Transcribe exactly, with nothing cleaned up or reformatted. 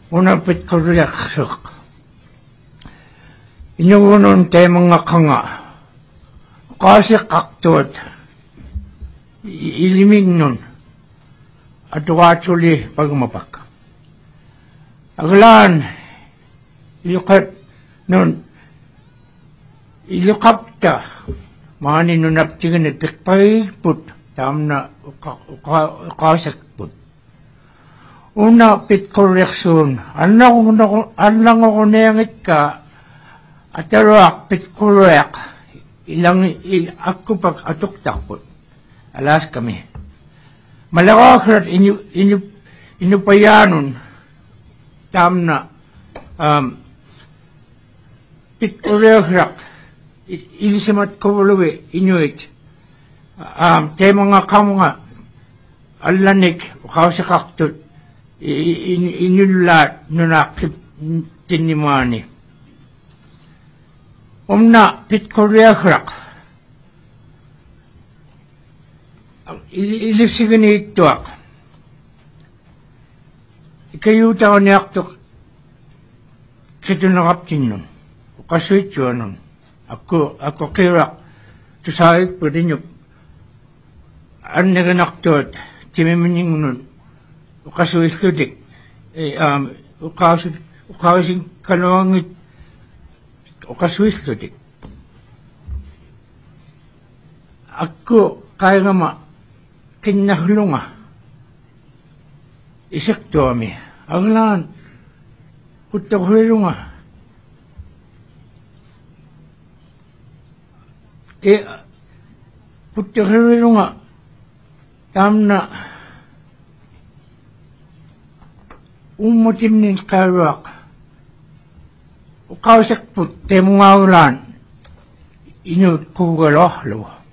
Unapit ko riyaksok. Inuunon tayo mga kanga. Kasi kaktot. Iliming nun. At wakasuli pagmapak. Aglaan. Ilukat nun. Ilukap ta. Mani nun naptigan at pikpayput. Tam na ukasak put. Una pit correction. Anlang anlang ako niyangit ka. At arak pit correct. Ilang ako pag atuktak put. Alas kami. Malakakrat inyo inyo inupayanon. Tam na um, pit correct. Ilisamat ko walawi inuit. Um, tayo mga kamo nga. Alanik. Ukaw sa kaktot. Inulat nunakip tinimani. Umna pit koreakrak. Ilisigan ito ak. Ikayuta ko niyak to kito nakaptin nun. Ukaswit yun nun. Ako, ako kirak. Tusahit po din yung an naganak to at timimaning nun. Ukaswit ko dik. Um, ukaswit, ukaswit kalawangit. Ukaswit ko dik. Ako, kaya nga ma, kinahlunga. Isak to kami. Aglaan, kutakulunga. Te, kutakulunga. Tam na, umutim nin karak. Ukawasak put, te mga ulan. Inyo kugalohlo.